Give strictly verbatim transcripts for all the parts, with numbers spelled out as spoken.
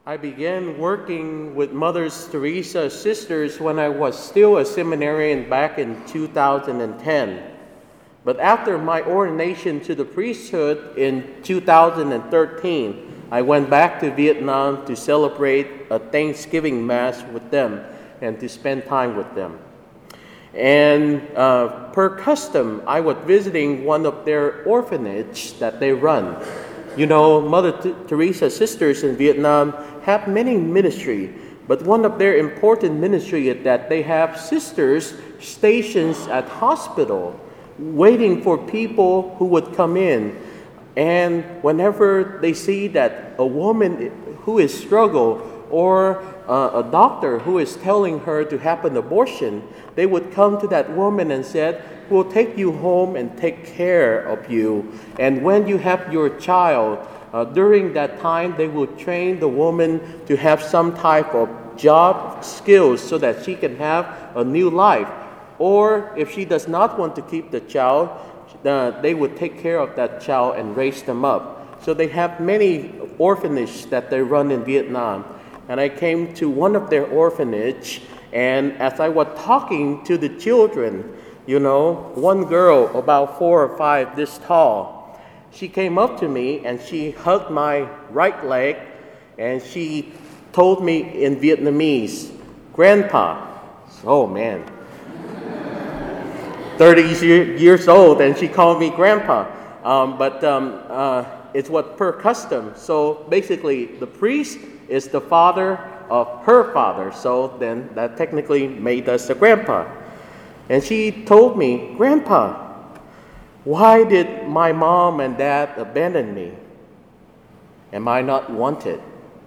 I began working with Mother Teresa Sisters when I was still a seminarian back in two thousand ten. But after my ordination to the priesthood in two thousand thirteen, I went back to Vietnam to celebrate a Thanksgiving Mass with them and to spend time with them. And uh, per custom, I was visiting one of their orphanage that they run. You know, Mother T- Teresa Sisters in Vietnam have many ministry, but one of their important ministry is that they have sisters stations at hospital waiting for people who would come in. And whenever they see that a woman who is struggle or uh, a doctor who is telling her to have an abortion, they would come to that woman and said, "We'll take you home and take care of you. And when you have your child, uh, during that time, they will train the woman to have some type of job skills so that she can have a new life. Or if she does not want to keep the child, uh, they would take care of that child and raise them up." So they have many orphanages that they run in Vietnam. And I came to one of their orphanage, and as I was talking to the children, you know, one girl about four or five this tall, she came up to me and she hugged my right leg and she told me in Vietnamese, "Grandpa." Oh man, thirty years old and she called me Grandpa. Um, but um, uh, it's what per custom. So basically the priest is the father of her father. So then that technically made us a grandpa. And she told me, "Grandpa, why did my mom and dad abandon me? Am I not wanted?"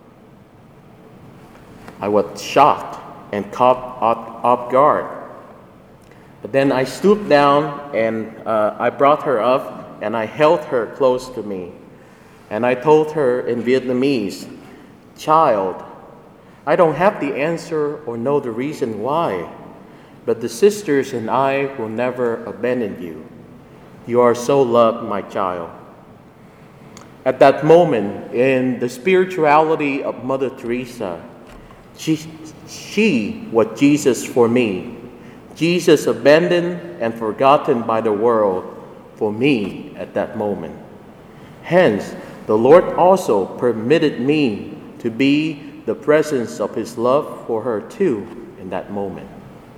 I was shocked and caught off, off guard. But then I stooped down and uh, I brought her up and I held her close to me. And I told her in Vietnamese, "Child, I don't have the answer or know the reason why, but the sisters and I will never abandon you. You are so loved, my child." At that moment, in the spirituality of Mother Teresa, she, she was Jesus for me. Jesus abandoned and forgotten by the world for me at that moment. Hence, the Lord also permitted me to be the presence of His love for her too in that moment.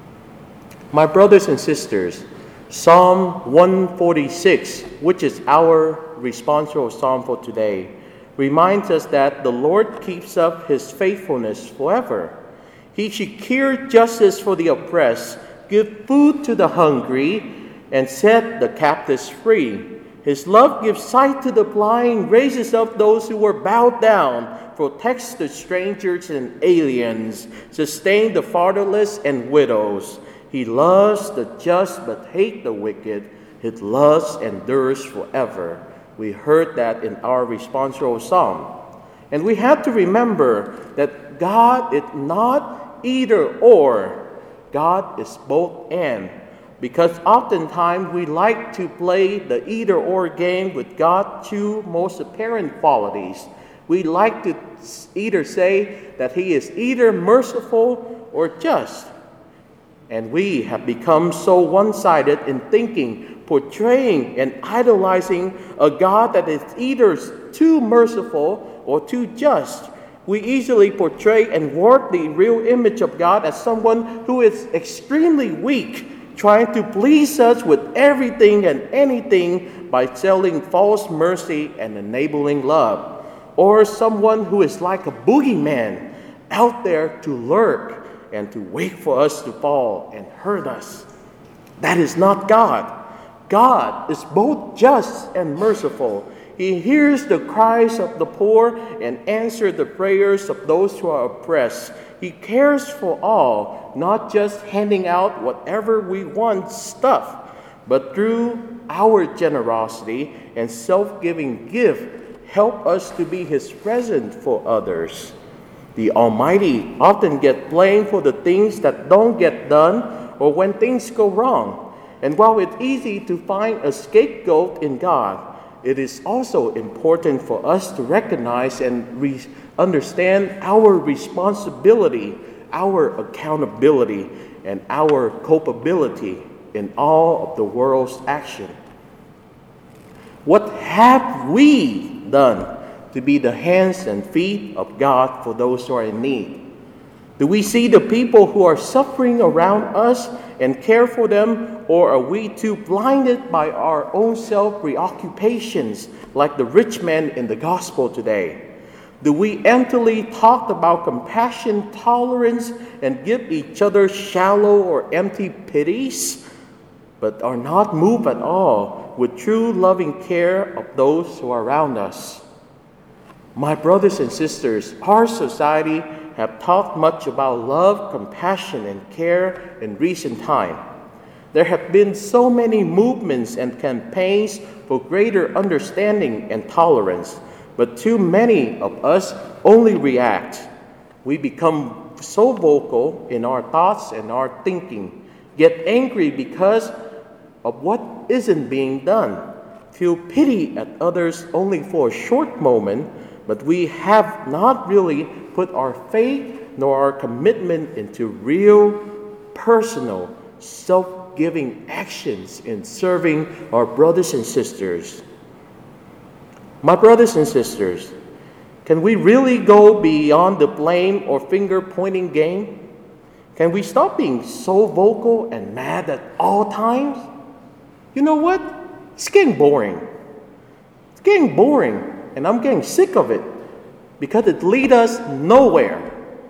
My brothers and sisters, Psalm one forty-six, which is our responsorial psalm for today, reminds us that the Lord keeps up His faithfulness forever. He secured justice for the oppressed, give food to the hungry, and set the captives free. His love gives sight to the blind, raises up those who were bowed down, protects the strangers and aliens, sustains the fatherless and widows. He loves the just but hates the wicked. His love endures forever. We heard that in our responsorial psalm. And we have to remember that God is not either or. God is both and. Because oftentimes we like to play the either or game with God's two most apparent qualities. We like to either say that He is either merciful or just. And we have become so one-sided in thinking, portraying, and idolizing a God that is either too merciful or too just. We easily portray and warp the real image of God as someone who is extremely weak, trying to please us with everything and anything by selling false mercy and enabling love. Or someone who is like a boogeyman out there to lurk and to wait for us to fall and hurt us. That is not God. God is both just and merciful. He hears the cries of the poor and answers the prayers of those who are oppressed. He cares for all, not just handing out whatever we want stuff, but through our generosity and self-giving gift, help us to be His present for others. The Almighty often gets blamed for the things that don't get done or when things go wrong. And while it's easy to find a scapegoat in God, it is also important for us to recognize and re- understand our responsibility, our accountability, and our culpability in all of the world's action. What have we done to be the hands and feet of God for those who are in need? Do we see the people who are suffering around us and care for them, or are we too blinded by our own self-preoccupations like the rich man in the gospel today? Do we emptily talk about compassion, tolerance, and give each other shallow or empty pities, but are not moved at all with true loving care of those who are around us? My brothers and sisters, our society have talked much about love, compassion, and care in recent time. There have been so many movements and campaigns for greater understanding and tolerance, but too many of us only react. We become so vocal in our thoughts and our thinking, get angry because of what isn't being done, feel pity at others only for a short moment, but we have not really put our faith nor our commitment into real, personal, self-giving actions in serving our brothers and sisters. My brothers and sisters, can we really go beyond the blame or finger-pointing game? Can we stop being so vocal and mad at all times? You know what? It's getting boring. It's getting boring, and I'm getting sick of it because it leads us nowhere.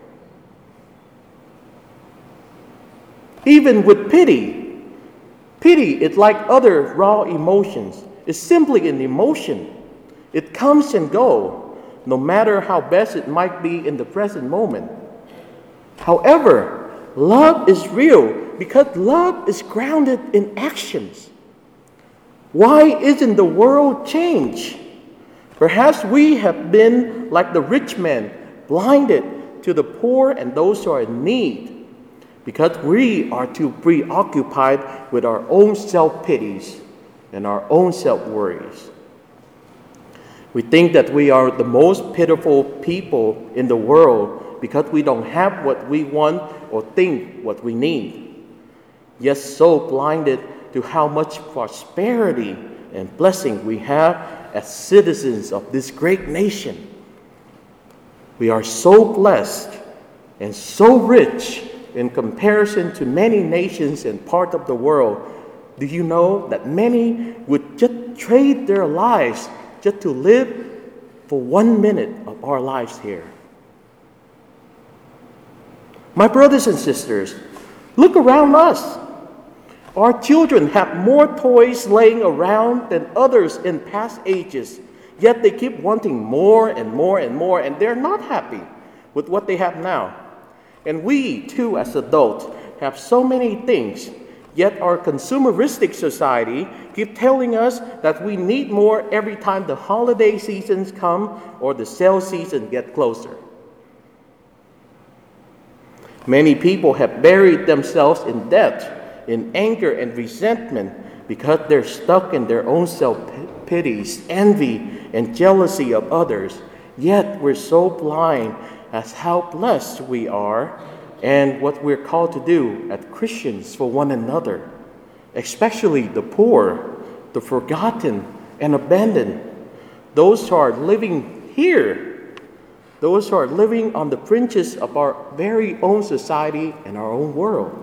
Even with pity, pity, it's like other raw emotions. It's simply an emotion. It comes and goes, no matter how best it might be in the present moment. However, love is real because love is grounded in actions. Why isn't the world changed? Perhaps we have been like the rich man, blinded to the poor and those who are in need, because we are too preoccupied with our own self-pities and our own self-worries. We think that we are the most pitiful people in the world because we don't have what we want or think what we need. Yet so blinded to how much prosperity and blessing we have as citizens of this great nation. We are so blessed and so rich in comparison to many nations and parts of the world. Do you know that many would just trade their lives just to live for one minute of our lives here? My brothers and sisters, look around us. Our children have more toys laying around than others in past ages, yet they keep wanting more and more and more, and they're not happy with what they have now. And we, too, as adults, have so many things, yet our consumeristic society keeps telling us that we need more every time the holiday seasons come or the sale season gets closer. Many people have buried themselves in debt, in anger and resentment, because they're stuck in their own self-pities, envy, and jealousy of others. Yet we're so blind as how blessed we are and what we're called to do as Christians for one another, especially the poor, the forgotten, and abandoned, those who are living here, those who are living on the fringes of our very own society and our own world.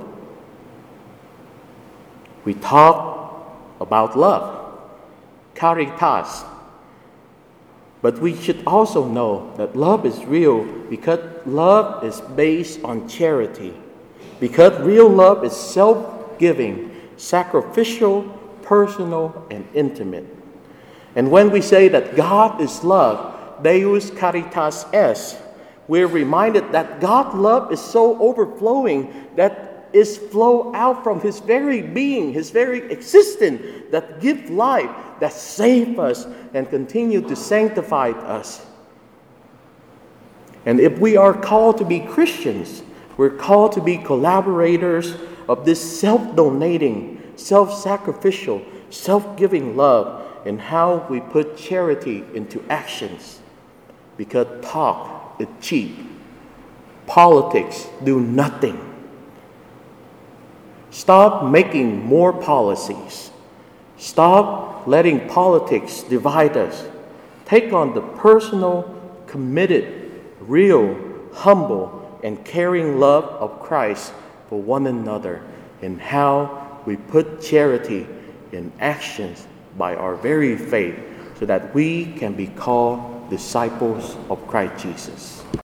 We talk about love, caritas, but we should also know that love is real because love is based on charity, because real love is self-giving, sacrificial, personal, and intimate. And when we say that God is love, Deus caritas est, we're reminded that God's love is so overflowing that is flow out from His very being, His very existence, that give life, that save us and continue to sanctify us. And if we are called to be Christians, we're called to be collaborators of this self-donating, self-sacrificial, self-giving love. in how we put charity into actions, because talk is cheap. Politics do nothing. Stop making more policies. Stop letting politics divide us. Take on the personal, committed, real, humble, and caring love of Christ for one another, and how we put charity in actions by our very faith, so that we can be called disciples of Christ Jesus.